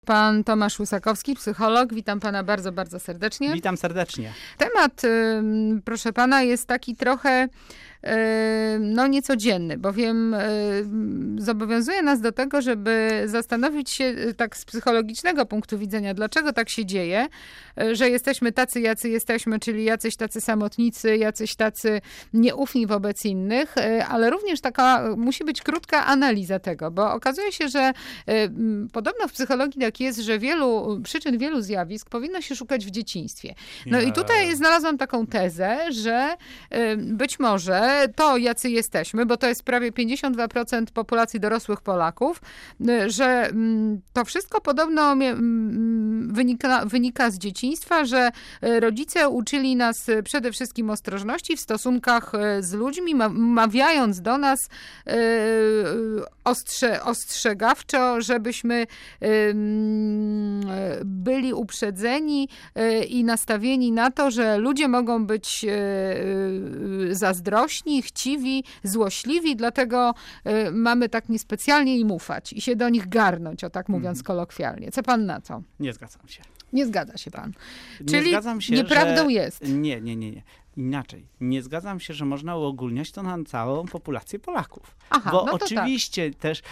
Pan Tomasz Łusakowski, psycholog. Witam pana bardzo, bardzo serdecznie. Witam serdecznie. Temat, proszę pana, jest taki trochę niecodzienny, bowiem zobowiązuje nas do tego, żeby zastanowić się tak z psychologicznego punktu widzenia, dlaczego tak się dzieje, że jesteśmy tacy, jacy jesteśmy, czyli jacyś tacy samotnicy, jacyś tacy nieufni wobec innych, ale również taka musi być krótka analiza tego, bo okazuje się, że podobno w psychologii tak jest, że wielu zjawisk powinno się szukać w dzieciństwie. I tutaj znalazłam taką tezę, że być może to, jacy jesteśmy, bo to jest prawie 52% populacji dorosłych Polaków, że to wszystko podobno wynika z dzieciństwa, że rodzice uczyli nas przede wszystkim ostrożności w stosunkach z ludźmi, mawiając do nas ostrzegawczo, żebyśmy byli uprzedzeni i nastawieni na to, że ludzie mogą być zazdrośni, chciwi, złośliwi, dlatego mamy tak niespecjalnie im ufać i się do nich garnąć, o tak mówiąc kolokwialnie. Co pan na to? Nie zgadzam się. Nie zgadza się pan. Czyli nie zgadzam się, nieprawdą jest. Nie. Inaczej. Nie zgadzam się, że można uogólniać to na całą populację Polaków. Bo oczywiście też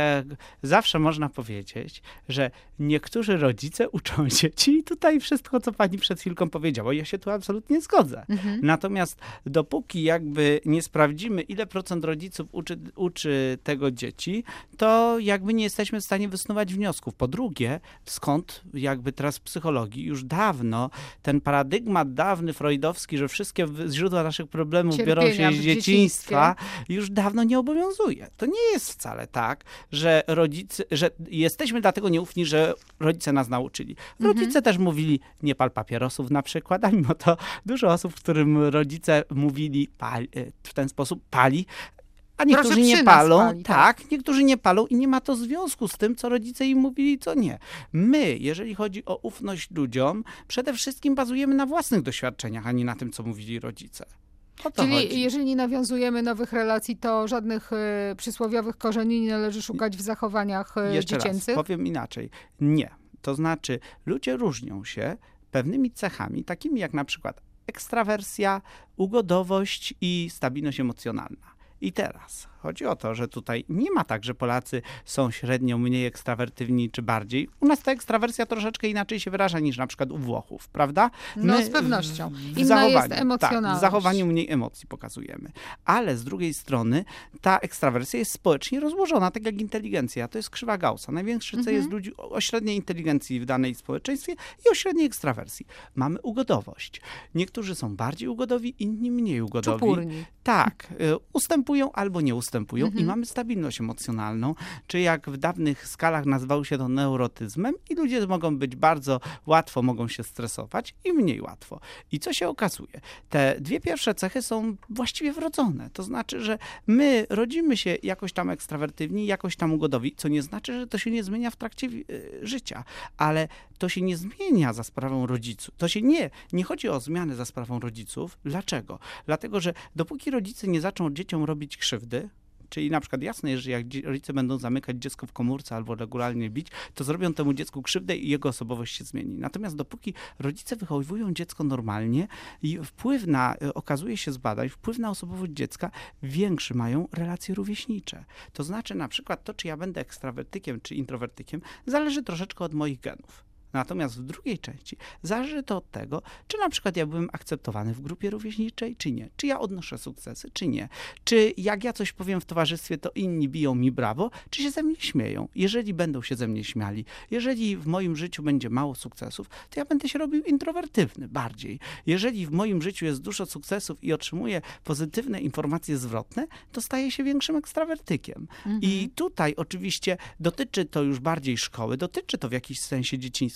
zawsze można powiedzieć, że niektórzy rodzice uczą dzieci i tutaj wszystko, co pani przed chwilką powiedziała, ja się tu absolutnie zgodzę. Natomiast dopóki jakby nie sprawdzimy, ile procent rodziców uczy tego dzieci, to jakby nie jesteśmy w stanie wysnuwać wniosków. Po drugie, skąd jakby teraz w psychologii już dawno ten paradygmat dawny freudowski, że wszystkie źródła naszych problemów biorą się z dzieciństwa, już dawno nie obowiązuje. To nie jest wcale tak, że jesteśmy dlatego nieufni, że rodzice nas nauczyli. Rodzice też mówili, nie pal papierosów na przykład, a mimo to dużo osób, którym rodzice mówili w ten sposób pali, a niektórzy nie palą. Tak, niektórzy nie palą i nie ma to związku z tym, co rodzice im mówili, co nie. My, jeżeli chodzi o ufność ludziom, przede wszystkim bazujemy na własnych doświadczeniach, a nie na tym, co mówili rodzice. Czyli jeżeli nie nawiązujemy nowych relacji, to żadnych przysłowiowych korzeni nie należy szukać w zachowaniach dziecięcych? Jeszcze raz, powiem inaczej. Nie. To znaczy, ludzie różnią się pewnymi cechami, takimi jak na przykład ekstrawersja, ugodowość i stabilność emocjonalna. I teraz chodzi o to, że tutaj nie ma tak, że Polacy są średnio mniej ekstrawertywni czy bardziej. U nas ta ekstrawersja troszeczkę inaczej się wyraża niż na przykład u Włochów, prawda? Z pewnością. Inna jest emocjonalność. Tak, w zachowaniu mniej emocji pokazujemy. Ale z drugiej strony ta ekstrawersja jest społecznie rozłożona, tak jak inteligencja. To jest krzywa Gaussa. Największy cel jest ludzi o średniej inteligencji w danej społeczeństwie i o średniej ekstrawersji. Mamy ugodowość. Niektórzy są bardziej ugodowi, inni mniej ugodowi. Czupurni. Tak, ustępują albo nie ustępują i mamy stabilność emocjonalną, czy jak w dawnych skalach nazywało się to neurotyzmem i ludzie mogą być bardzo łatwo, mogą się stresować i mniej łatwo. I co się okazuje? Te dwie pierwsze cechy są właściwie wrodzone. To znaczy, że my rodzimy się jakoś tam ekstrawertywni, jakoś tam ugodowi, co nie znaczy, że to się nie zmienia w trakcie życia, ale to się nie zmienia za sprawą rodziców. To się nie chodzi o zmianę za sprawą rodziców. Dlaczego? Dlatego, że dopóki rodzice nie zaczną dzieciom robić krzywdy, czyli na przykład jasne jest, że jak rodzice będą zamykać dziecko w komórce albo regularnie bić, to zrobią temu dziecku krzywdę i jego osobowość się zmieni. Natomiast dopóki rodzice wychowują dziecko normalnie i okazuje się z badań, wpływ na osobowość dziecka większy mają relacje rówieśnicze. To znaczy na przykład to, czy ja będę ekstrawertykiem czy introwertykiem, zależy troszeczkę od moich genów. Natomiast w drugiej części zależy to od tego, czy na przykład ja byłem akceptowany w grupie rówieśniczej, czy nie. Czy ja odnoszę sukcesy, czy nie. Czy jak ja coś powiem w towarzystwie, to inni biją mi brawo, czy się ze mnie śmieją. Jeżeli będą się ze mnie śmiali, jeżeli w moim życiu będzie mało sukcesów, to ja będę się robił introwertywny bardziej. Jeżeli w moim życiu jest dużo sukcesów i otrzymuję pozytywne informacje zwrotne, to staję się większym ekstrawertykiem. I tutaj oczywiście dotyczy to już bardziej szkoły, dotyczy to w jakiś sensie dzieciństwa,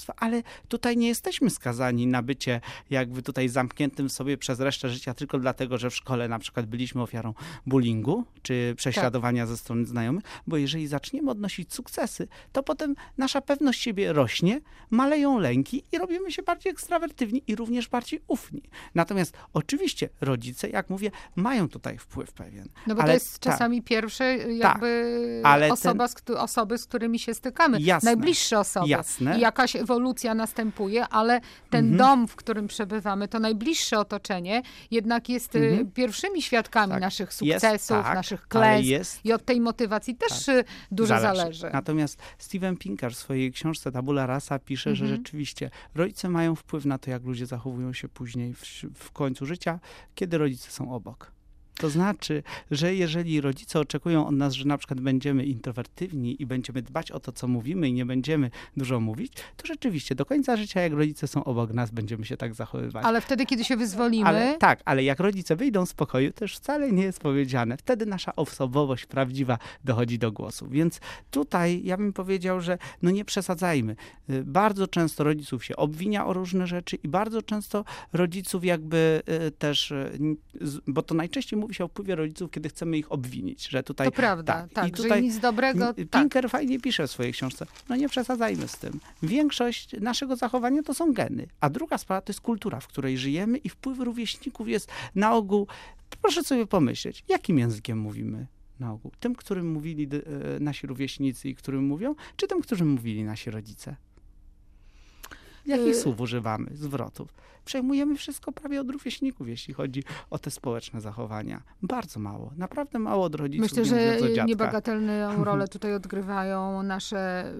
warstwę, ale tutaj nie jesteśmy skazani na bycie jakby tutaj zamkniętym sobie przez resztę życia tylko dlatego, że w szkole na przykład byliśmy ofiarą bullyingu czy prześladowania ze strony znajomych, bo jeżeli zaczniemy odnosić sukcesy, to potem nasza pewność siebie rośnie, maleją lęki i robimy się bardziej ekstrawertywni i również bardziej ufni. Natomiast oczywiście rodzice, jak mówię, mają tutaj wpływ pewien. No bo to jest czasami pierwsze jakby osoby, z którymi się stykamy. Jasne, najbliższe osoby. Jasne. I jakaś ewolucja następuje, ale ten dom, w którym przebywamy, to najbliższe otoczenie jednak jest pierwszymi świadkami naszych sukcesów, naszych klęsk i od tej motywacji też dużo zależy. Natomiast Steven Pinker w swojej książce Tabula Rasa pisze, że rzeczywiście rodzice mają wpływ na to, jak ludzie zachowują się później w końcu życia, kiedy rodzice są obok. To znaczy, że jeżeli rodzice oczekują od nas, że na przykład będziemy introwertywni i będziemy dbać o to, co mówimy i nie będziemy dużo mówić, to rzeczywiście do końca życia, jak rodzice są obok nas, będziemy się tak zachowywać. Ale wtedy, kiedy się wyzwolimy... Ale jak rodzice wyjdą z pokoju, to już wcale nie jest powiedziane. Wtedy nasza osobowość prawdziwa dochodzi do głosu. Więc tutaj ja bym powiedział, że nie przesadzajmy. Bardzo często rodziców się obwinia o różne rzeczy i bardzo często rodziców jakby też, bo to najczęściej mówi się o wpływie rodziców, kiedy chcemy ich obwinić, że tutaj... To prawda, I tutaj że nic dobrego... Pinker fajnie pisze w swojej książce, nie przesadzajmy z tym. Większość naszego zachowania to są geny, a druga sprawa to jest kultura, w której żyjemy i wpływ rówieśników jest na ogół... Proszę sobie pomyśleć, jakim językiem mówimy na ogół? Tym, którym mówili nasi rówieśnicy i którym mówią, czy tym, którym mówili nasi rodzice? Jakich słów używamy, zwrotów? Przejmujemy wszystko prawie od rówieśników, jeśli chodzi o te społeczne zachowania. Bardzo mało, naprawdę mało od rodziców. Myślę, że niebagatelną rolę tutaj odgrywają nasze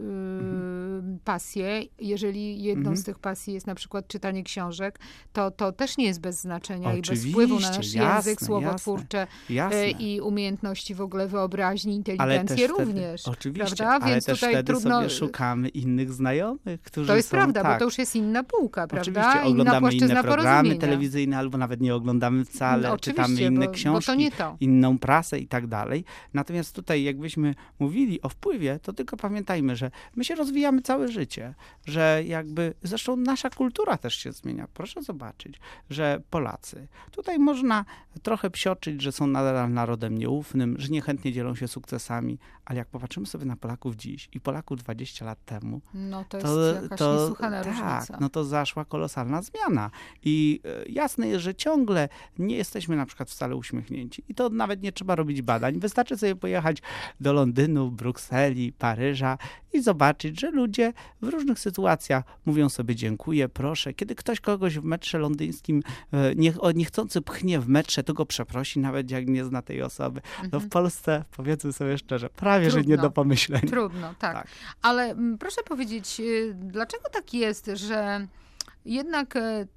pasje. Jeżeli jedną z tych pasji jest na przykład czytanie książek, to też nie jest bez znaczenia i bez wpływu na nasz język, słowotwórcze i umiejętności w ogóle wyobraźni, inteligencję również. Oczywiście, prawda? Ale więc też tutaj wtedy trudno... sobie szukamy innych znajomych, którzy To jest są, prawda, bo to już jest inna półka, prawda? Oczywiście, oglądamy inne programy porozumienia. telewizyjne, albo nawet nie oglądamy wcale, czytamy inne książki, bo to nie to. inną prasę i tak dalej. Natomiast tutaj jakbyśmy mówili o wpływie, to tylko pamiętajmy, że my się rozwijamy całe życie, że jakby, zresztą nasza kultura też się zmienia. Proszę zobaczyć, że Polacy, tutaj można trochę psioczyć, że są nadal narodem nieufnym, że niechętnie dzielą się sukcesami, ale jak popatrzymy sobie na Polaków dziś i Polaków 20 lat temu, to jest jakaś niesłychana różnica. To zaszła kolosalna zmiana. I jasne jest, że ciągle nie jesteśmy na przykład wcale uśmiechnięci. I to nawet nie trzeba robić badań. Wystarczy sobie pojechać do Londynu, Brukseli, Paryża i zobaczyć, że ludzie w różnych sytuacjach mówią sobie dziękuję, proszę. Kiedy ktoś kogoś w metrze londyńskim niechcący pchnie w metrze, to go przeprosi, nawet jak nie zna tej osoby. No w Polsce, powiedzmy sobie szczerze, prawie że nie do pomyślenia. Trudno, tak. Ale proszę powiedzieć, dlaczego tak jest, że jednak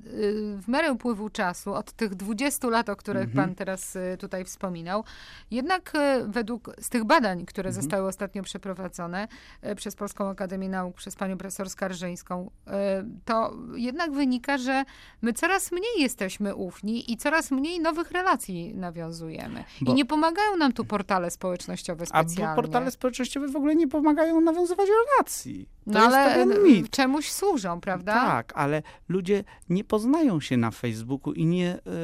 w miarę upływu czasu, od tych 20 lat, o których pan teraz tutaj wspominał, jednak z tych badań, które zostały ostatnio przeprowadzone przez Polską Akademię Nauk, przez panią profesor Skarżyńską, to jednak wynika, że my coraz mniej jesteśmy ufni i coraz mniej nowych relacji nawiązujemy. I nie pomagają nam tu portale społecznościowe specjalnie. Bo portale społecznościowe w ogóle nie pomagają nawiązywać relacji. To jest ale pewien mit. Czemuś służą, prawda? Tak, ale ludzie nie poznają się na Facebooku i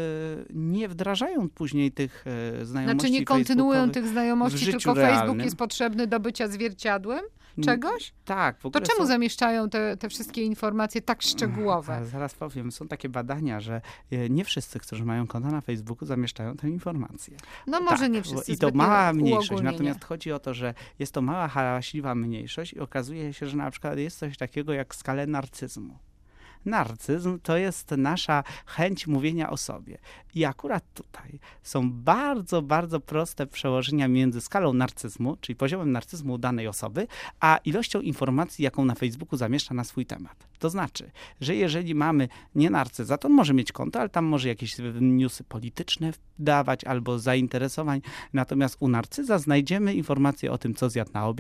nie wdrażają później tych znajomości. Znaczy nie kontynuują tych znajomości, tylko realnym. Facebook jest potrzebny do bycia zwierciadłem czegoś? Tak. To czemu zamieszczają te wszystkie informacje tak szczegółowe? Zaraz powiem, są takie badania, że nie wszyscy, którzy mają konta na Facebooku, zamieszczają te informacje. No może nie wszyscy. I to mała mniejszość. Natomiast chodzi o to, że jest to mała, hałaśliwa mniejszość i okazuje się, że na przykład jest coś takiego jak skala narcyzmu. Narcyzm to jest nasza chęć mówienia o sobie. I akurat tutaj są bardzo, bardzo proste przełożenia między skalą narcyzmu, czyli poziomem narcyzmu u danej osoby, a ilością informacji, jaką na Facebooku zamieszcza na swój temat. To znaczy, że jeżeli mamy nie narcyza, to on może mieć konto, ale tam może jakieś newsy polityczne dawać albo zainteresowań. Natomiast u narcyza znajdziemy informacje o tym, co zjadł na obiad,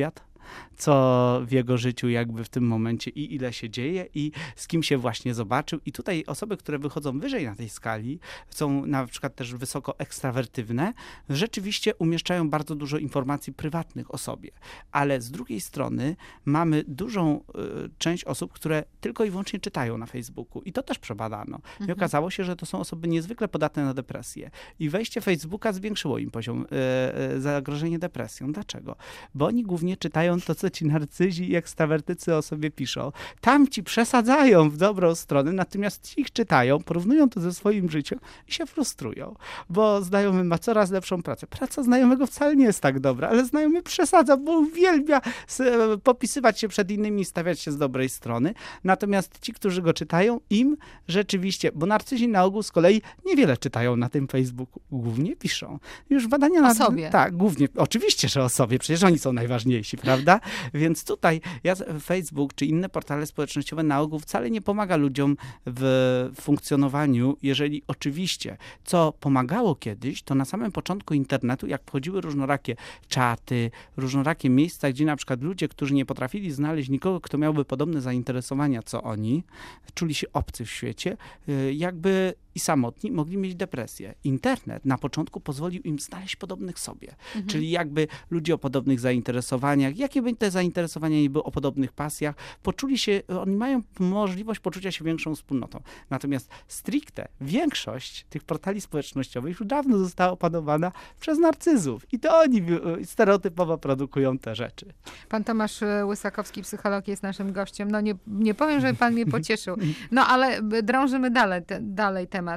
co w jego życiu jakby w tym momencie i ile się dzieje i z kim się właśnie zobaczył. I tutaj osoby, które wychodzą wyżej na tej skali, są na przykład też wysoko ekstrawertywne, rzeczywiście umieszczają bardzo dużo informacji prywatnych o sobie. Ale z drugiej strony mamy dużą część osób, które tylko i wyłącznie czytają na Facebooku. I to też przebadano. I okazało się, że to są osoby niezwykle podatne na depresję. I wejście Facebooka zwiększyło im poziom zagrożenia depresją. Dlaczego? Bo oni głównie czytają to, co ci narcyzi i ekstrawertycy o sobie piszą. Tam ci przesadzają w dobrą stronę, natomiast ci ich czytają, porównują to ze swoim życiem i się frustrują, bo znajomy ma coraz lepszą pracę. Praca znajomego wcale nie jest tak dobra, ale znajomy przesadza, bo uwielbia popisywać się przed innymi i stawiać się z dobrej strony. Natomiast ci, którzy go czytają, im rzeczywiście, bo narcyzi na ogół z kolei niewiele czytają na tym Facebooku, głównie piszą. Już badania o sobie. Tak, głównie, oczywiście, że o sobie, przecież oni są najważniejsi, prawda? Więc tutaj Facebook czy inne portale społecznościowe na ogół wcale nie pomaga ludziom w funkcjonowaniu, jeżeli oczywiście, co pomagało kiedyś, to na samym początku internetu, jak wchodziły różnorakie czaty, różnorakie miejsca, gdzie na przykład ludzie, którzy nie potrafili znaleźć nikogo, kto miałby podobne zainteresowania co oni, czuli się obcy w świecie, jakby i samotni, mogli mieć depresję. Internet na początku pozwolił im znaleźć podobnych sobie. Czyli jakby ludzie o podobnych zainteresowaniach, jakie by te zainteresowania nie były, o podobnych pasjach, poczuli się, oni mają możliwość poczucia się większą wspólnotą. Natomiast stricte większość tych portali społecznościowych już dawno została opanowana przez narcyzów. I to oni stereotypowo produkują te rzeczy. Pan Tomasz Łysakowski, psycholog, jest naszym gościem. No nie powiem, że pan mnie pocieszył. No ale drążymy dalej temat.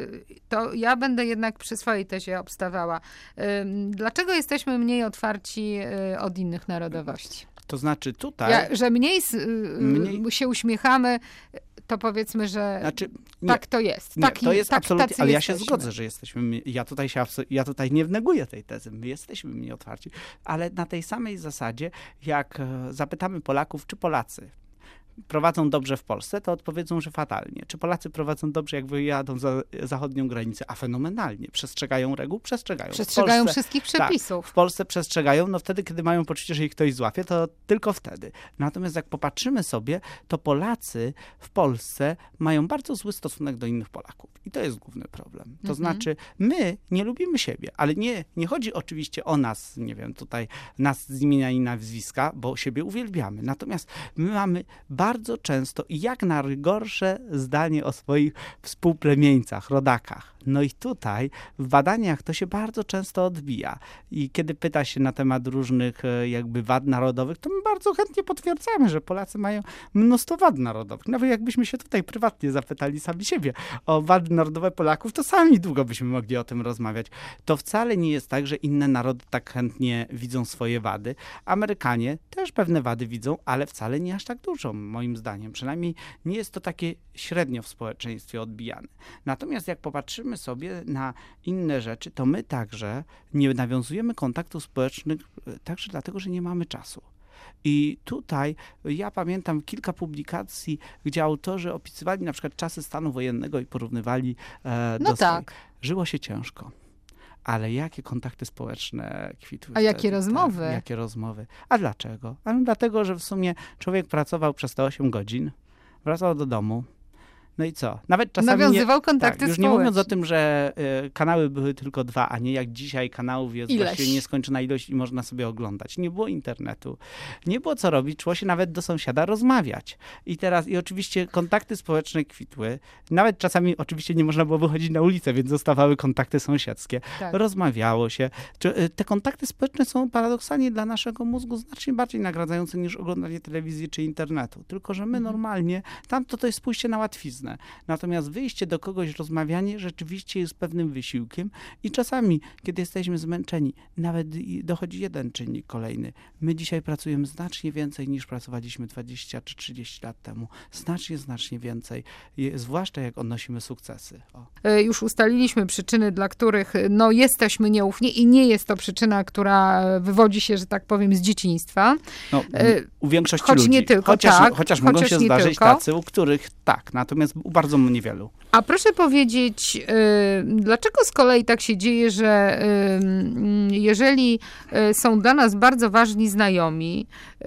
To ja będę jednak przy swojej tezie obstawała. Dlaczego jesteśmy mniej otwarci od innych narodowości? To znaczy tutaj... Że mniej się uśmiechamy, to powiedzmy, że tak to jest. Nie, to jest absolutnie, ale ja się zgodzę, że jesteśmy, ja tutaj nie neguję tej tezy, my jesteśmy mniej otwarci, ale na tej samej zasadzie, jak zapytamy Polaków, czy Polacy prowadzą dobrze w Polsce, to odpowiedzą, że fatalnie. Czy Polacy prowadzą dobrze, jak wyjadą za zachodnią granicę? A fenomenalnie. Przestrzegają reguł? Przestrzegają. Przestrzegają wszystkich przepisów. Tak, w Polsce przestrzegają, no wtedy, kiedy mają poczucie, że ich ktoś złapie, to tylko wtedy. Natomiast jak popatrzymy sobie, to Polacy w Polsce mają bardzo zły stosunek do innych Polaków. I to jest główny problem. To znaczy, my nie lubimy siebie, ale nie chodzi oczywiście o nas, nie wiem, tutaj nas z imienia i nazwiska, bo siebie uwielbiamy. Natomiast my mamy bardzo często i jak najgorsze zdanie o swoich współplemieńcach, rodakach. No i tutaj w badaniach to się bardzo często odbija. I kiedy pyta się na temat różnych jakby wad narodowych, to my bardzo chętnie potwierdzamy, że Polacy mają mnóstwo wad narodowych. Nawet jakbyśmy się tutaj prywatnie zapytali sami siebie o wady narodowe Polaków, to sami długo byśmy mogli o tym rozmawiać. To wcale nie jest tak, że inne narody tak chętnie widzą swoje wady. Amerykanie też pewne wady widzą, ale wcale nie aż tak dużo, moim zdaniem. Przynajmniej nie jest to takie średnio w społeczeństwie odbijane. Natomiast jak popatrzymy sobie na inne rzeczy, to my także nie nawiązujemy kontaktów społecznych także dlatego, że nie mamy czasu. I tutaj ja pamiętam kilka publikacji, gdzie autorzy opisywali na przykład czasy stanu wojennego i porównywali do swoich. Żyło się ciężko. Ale jakie kontakty społeczne kwitły. A jakie rozmowy? Tak, jakie rozmowy. A dlaczego? A dlatego, że w sumie człowiek pracował przez te 8 godzin, wracał do domu. No i co? Nawet czasami nawiązywał kontakty już nie mówiąc o tym, że kanały były tylko 2, a nie jak dzisiaj kanałów jest właściwie nieskończona ilość i można sobie oglądać. Nie było internetu. Nie było co robić. Szło się nawet do sąsiada rozmawiać. I oczywiście kontakty społeczne kwitły. Nawet czasami oczywiście nie można było wychodzić na ulicę, więc zostawały kontakty sąsiedzkie. Tak. Rozmawiało się. Te kontakty społeczne są paradoksalnie dla naszego mózgu znacznie bardziej nagradzające niż oglądanie telewizji czy internetu. Tylko że my normalnie, to jest pójście na łatwiznę. Natomiast wyjście do kogoś, rozmawianie rzeczywiście jest pewnym wysiłkiem i czasami, kiedy jesteśmy zmęczeni, nawet dochodzi jeden czynnik kolejny. My dzisiaj pracujemy znacznie więcej niż pracowaliśmy 20 czy 30 lat temu. Znacznie więcej. Zwłaszcza jak odnosimy sukcesy. Już ustaliliśmy przyczyny, dla których jesteśmy nieufni i nie jest to przyczyna, która wywodzi się, że tak powiem, z dzieciństwa. U większości ludzi. Nie tylko, chociaż mogą się zdarzyć tacy, u których tak. Natomiast u bardzo niewielu. A proszę powiedzieć, dlaczego z kolei tak się dzieje, że jeżeli są dla nas bardzo ważni znajomi,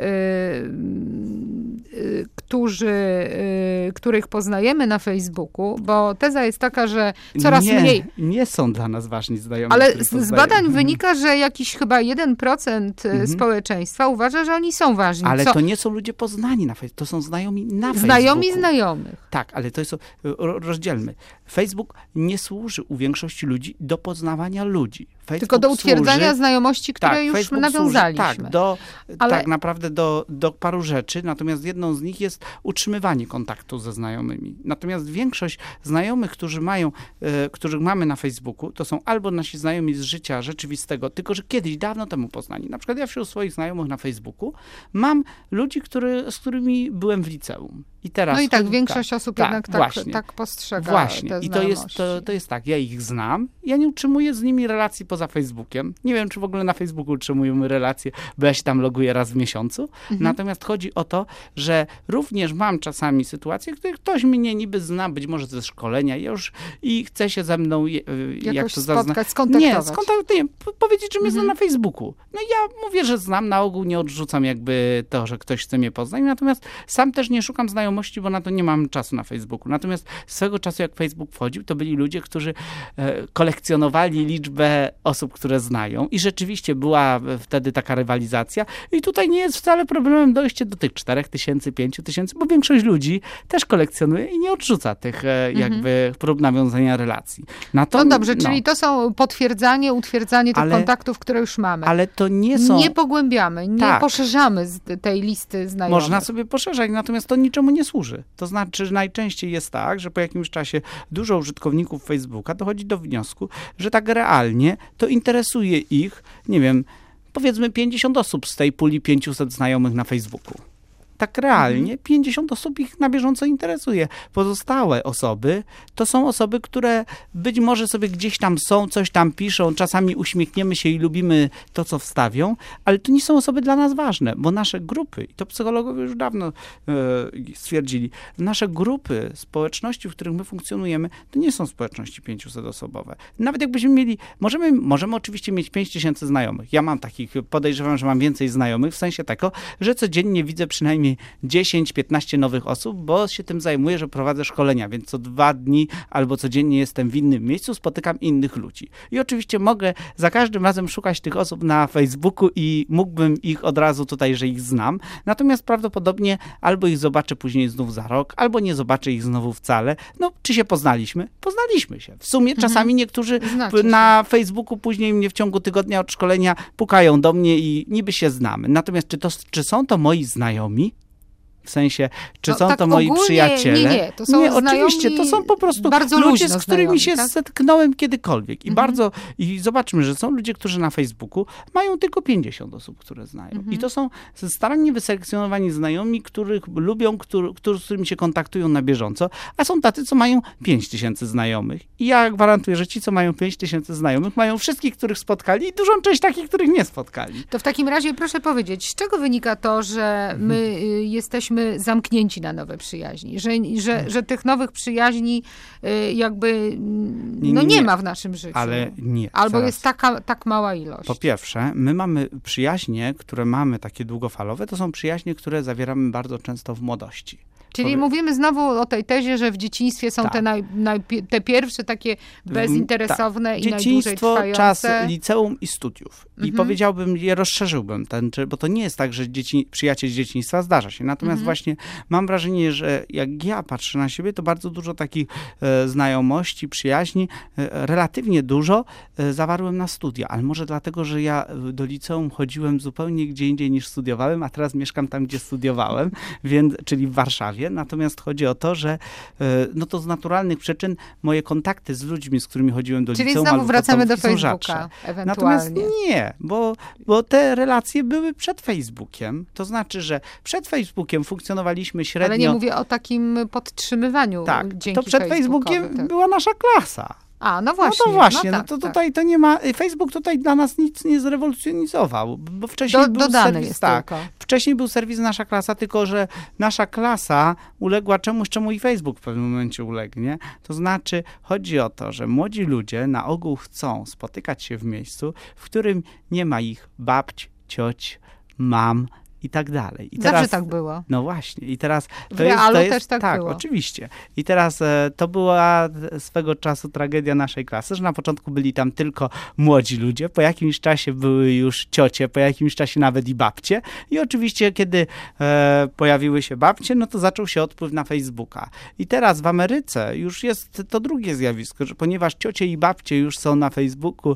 których poznajemy na Facebooku, bo teza jest taka, że coraz mniej... Nie są dla nas ważni znajomi. Ale z badań wynika, że jakiś chyba 1% społeczeństwa uważa, że oni są ważni. Ale to nie są ludzie poznani na Facebooku, to są znajomi na Facebooku. Znajomi znajomych. Tak, ale to jest, rozdzielmy. Facebook nie służy u większości ludzi do poznawania ludzi. Facebook tylko do utwierdzania znajomości, które już Facebook nawiązaliśmy. Służy, tak naprawdę do paru rzeczy, natomiast jedną z nich jest utrzymywanie kontaktu ze znajomymi. Natomiast większość znajomych, których mamy na Facebooku, to są albo nasi znajomi z życia rzeczywistego, tylko że kiedyś, dawno temu poznani. Na przykład ja wśród swoich znajomych na Facebooku mam ludzi, z którymi byłem w liceum. I teraz, no i tak, większość osób jednak tak postrzega. Właśnie. Te I to jest tak, ja ich znam, ja nie utrzymuję z nimi relacji poza Facebookiem. Nie wiem, czy w ogóle na Facebooku utrzymujemy relacje, bo ja się tam loguję raz w miesiącu. Natomiast chodzi o to, że również mam czasami sytuacje, które ktoś mnie niby zna, być może ze szkolenia i chce się ze mną skontaktować. Powiedzieć, że mnie zna na Facebooku. No ja mówię, że znam, na ogół nie odrzucam jakby to, że ktoś chce mnie poznać, natomiast sam też nie szukam znajomości, bo na to nie mam czasu na Facebooku. Natomiast swego czasu, jak Facebook wchodził, to byli ludzie, którzy kolekcjonowali liczbę osób, które znają i rzeczywiście była wtedy taka rywalizacja i tutaj nie jest wcale problemem dojście do tych 4000, 5000, bo większość ludzi też kolekcjonuje i nie odrzuca tych jakby prób nawiązania relacji. No dobrze, czyli to są utwierdzanie tych kontaktów, które już mamy. Ale to nie są... Nie pogłębiamy, nie poszerzamy tej listy znajomych. Można sobie poszerzać, natomiast to niczemu nie służy. To znaczy, że najczęściej jest tak, że po jakimś czasie dużo użytkowników Facebooka dochodzi do wniosku, że tak realnie to interesuje ich, nie wiem, powiedzmy 50 osób z tej puli 500 znajomych na Facebooku. Tak realnie 50 osób ich na bieżąco interesuje. Pozostałe osoby to są osoby, które być może sobie gdzieś tam są, coś tam piszą, czasami uśmiechniemy się i lubimy to, co wstawią, ale to nie są osoby dla nas ważne, bo nasze grupy, i to psychologowie już dawno stwierdzili, nasze grupy społeczności, w których my funkcjonujemy, to nie są społeczności 500-osobowe. Nawet jakbyśmy mieli, możemy oczywiście mieć 5000 znajomych. Ja mam takich, podejrzewam, że mam więcej znajomych, w sensie tego, że codziennie widzę przynajmniej 10-15 nowych osób, bo się tym zajmuję, że prowadzę szkolenia, więc co 2 dni albo codziennie jestem w innym miejscu, spotykam innych ludzi. I oczywiście mogę za każdym razem szukać tych osób na Facebooku i mógłbym ich od razu tutaj, że ich znam. Natomiast prawdopodobnie albo ich zobaczę później znów za rok, albo nie zobaczę ich znowu wcale. No, czy się poznaliśmy? Poznaliśmy się. W sumie czasami niektórzy na Facebooku później mnie w ciągu tygodnia od szkolenia pukają do mnie i niby się znamy. Natomiast czy są to moi znajomi? W sensie, czy są to moi przyjaciele? Nie, to są oczywiście, to są po prostu ludzie, z którymi się zetknąłem kiedykolwiek. I zobaczmy, że są ludzie, którzy na Facebooku mają tylko 50 osób, które znają. I to są starannie wyselekcjonowani znajomi, których lubią, z którymi się kontaktują na bieżąco, a są tacy, co mają 5000 znajomych. I ja gwarantuję, że ci, co mają 5000 znajomych, mają wszystkich, których spotkali i dużą część takich, których nie spotkali. To w takim razie proszę powiedzieć, z czego wynika to, że my jesteśmy zamknięci na nowe przyjaźni, że tych nowych przyjaźni jakby nie ma w naszym życiu. Ale nie. Albo jest tak mała ilość. Po pierwsze, my mamy przyjaźnie, które mamy takie długofalowe, to są przyjaźnie, które zawieramy bardzo często w młodości. Czyli mówimy znowu o tej tezie, że w dzieciństwie są te pierwsze takie bezinteresowne i najdłużej trwające. Czas liceum i studiów. I powiedziałbym, rozszerzyłbym bo to nie jest tak, że przyjaciel z dzieciństwa zdarza się. Natomiast właśnie mam wrażenie, że jak ja patrzę na siebie, to bardzo dużo takich znajomości, przyjaźni, relatywnie dużo zawarłem na studia. Ale może dlatego, że ja do liceum chodziłem zupełnie gdzie indziej niż studiowałem, a teraz mieszkam tam, gdzie studiowałem, czyli w Warszawie. Natomiast chodzi o to, że to z naturalnych przyczyn moje kontakty z ludźmi, z którymi chodziłem do liceum, czyli znowu wracamy do Facebooka ewentualnie. Natomiast nie, bo te relacje były przed Facebookiem. To znaczy, że przed Facebookiem funkcjonowaliśmy średnio... Ale nie mówię o takim podtrzymywaniu dzięki to przed Facebookiem była nasza klasa. No właśnie. No to właśnie, tak, to tutaj to nie ma, Facebook tutaj dla nas nic nie zrewolucjonizował, bo wcześniej był serwis, jest tak, tylko. wcześniej był serwis Nasza Klasa, tylko że Nasza Klasa uległa czemuś, czemu i Facebook w pewnym momencie ulegnie. To znaczy, chodzi o to, że młodzi ludzie na ogół chcą spotykać się w miejscu, w którym nie ma ich babć, cioć, mam i tak dalej. I Zawsze tak było. No właśnie. I teraz w realu też tak było. Tak, oczywiście. I teraz to była swego czasu tragedia naszej klasy, że na początku byli tam tylko młodzi ludzie, po jakimś czasie były już ciocie, po jakimś czasie nawet i babcie. I oczywiście, kiedy pojawiły się babcie, no to zaczął się odpływ na Facebooka. I teraz w Ameryce już jest to drugie zjawisko, że ponieważ ciocie i babcie już są na Facebooku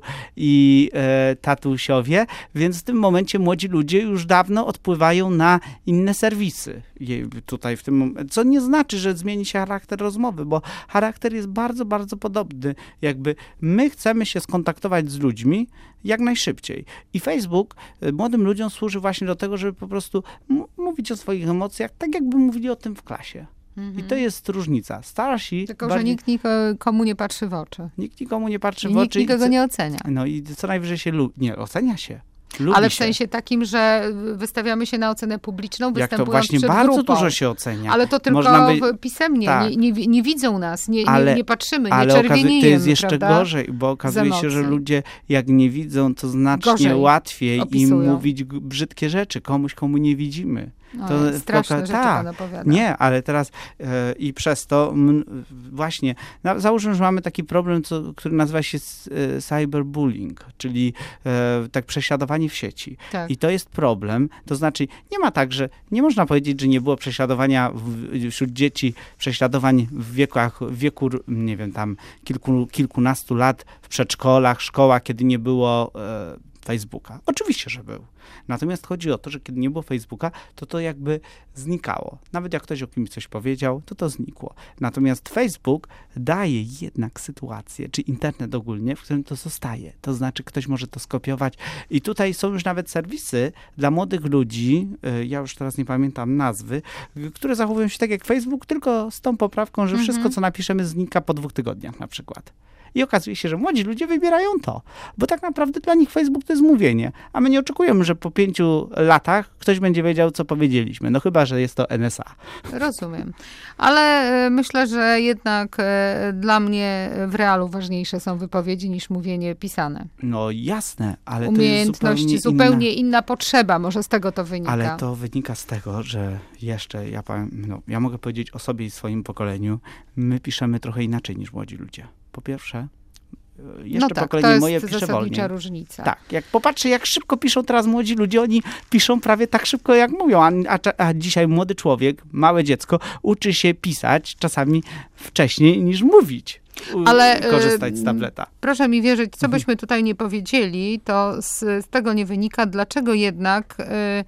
i tatusiowie, więc w tym momencie młodzi ludzie już dawno odpływają na inne serwisy. Tutaj w tym momencie, co nie znaczy, że zmieni się charakter rozmowy, bo charakter jest bardzo, bardzo podobny. Jakby my chcemy się skontaktować z ludźmi jak najszybciej. I Facebook młodym ludziom służy właśnie do tego, żeby po prostu mówić o swoich emocjach, tak jakby mówili o tym w klasie. I to jest różnica. Starsi... Tylko, że nikt nikomu nie patrzy w oczy. Nikt nikomu nie patrzy w oczy. Nikt nikogo nie ocenia. No i co najwyżej się nie ocenia się. Ale w sensie takim, że wystawiamy się na ocenę publiczną, jak występując to właśnie przed bardzo grupą. dużo się ocenia. Ale to tylko pisemnie. Tak. Nie widzą nas, nie patrzymy, nie czerwienijemy. To jest jeszcze gorzej, bo okazuje się, że ludzie jak nie widzą, to znacznie łatwiej im mówić brzydkie rzeczy komu nie widzimy. To straszne rzeczy pan opowiada. Nie, ale teraz i przez to właśnie, załóżmy, że mamy taki problem, który nazywa się cyberbullying, czyli tak prześladowanie w sieci. Tak. I to jest problem, to znaczy nie ma tak, że nie można powiedzieć, że nie było prześladowania wśród dzieci, prześladowań w wieku, nie wiem, tam kilkunastu lat w przedszkolach, szkołach, kiedy nie było Facebooka. Oczywiście, że był. Natomiast chodzi o to, że kiedy nie było Facebooka, to jakby znikało. Nawet jak ktoś o kimś coś powiedział, to znikło. Natomiast Facebook daje jednak sytuację, czy internet ogólnie, w którym to zostaje. To znaczy ktoś może to skopiować. I tutaj są już nawet serwisy dla młodych ludzi, ja już teraz nie pamiętam nazwy, które zachowują się tak jak Facebook, tylko z tą poprawką, że wszystko, co napiszemy, znika po 2 tygodniach na przykład. I okazuje się, że młodzi ludzie wybierają to, bo tak naprawdę dla nich Facebook to jest mówienie, a my nie oczekujemy, że po 5 latach ktoś będzie wiedział, co powiedzieliśmy, no chyba, że jest to NSA. Rozumiem, ale myślę, że jednak dla mnie w realu ważniejsze są wypowiedzi niż mówienie pisane. No jasne, ale umiejętności, to jest zupełnie inna potrzeba, może z tego to wynika. Ale to wynika z tego, że jeszcze, ja mogę powiedzieć o sobie i swoim pokoleniu, my piszemy trochę inaczej niż młodzi ludzie. Po pierwsze, jeszcze pokolenie moje pisze wolniej. Różnica. Tak, jak popatrzę, jak szybko piszą teraz młodzi ludzie, oni piszą prawie tak szybko, jak mówią, a dzisiaj młody człowiek, małe dziecko uczy się pisać czasami wcześniej niż mówić. Ale korzystać z tableta. Proszę mi wierzyć, co byśmy tutaj nie powiedzieli, to z tego nie wynika, dlaczego jednak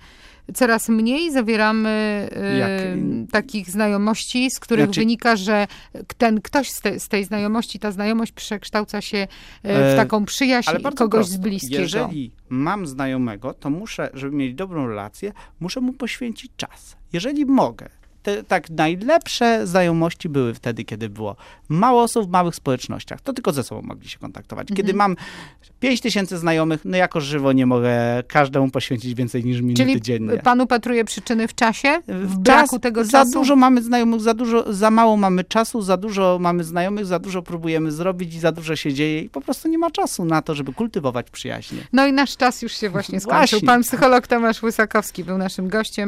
coraz mniej zawieramy takich znajomości, z których wynika, że ktoś z tej znajomości, ta znajomość przekształca się w taką przyjaźń kogoś z bliskiego. Jeżeli mam znajomego, to muszę, żeby mieć dobrą relację, muszę mu poświęcić czas. Jeżeli mogę. Tak najlepsze znajomości były wtedy, kiedy było mało osób w małych społecznościach. To tylko ze sobą mogli się kontaktować. Kiedy mam 5000 znajomych, no jako żywo nie mogę każdemu poświęcić więcej niż minuty dziennie. Czyli pan upatruje przyczyny w czasie? W braku tego czasu? Za dużo mamy znajomych, za mało mamy czasu, za dużo mamy znajomych, za dużo próbujemy zrobić i za dużo się dzieje i po prostu nie ma czasu na to, żeby kultywować przyjaźnie. No i nasz czas już się właśnie skończył. Pan psycholog Tomasz Łysakowski był naszym gościem.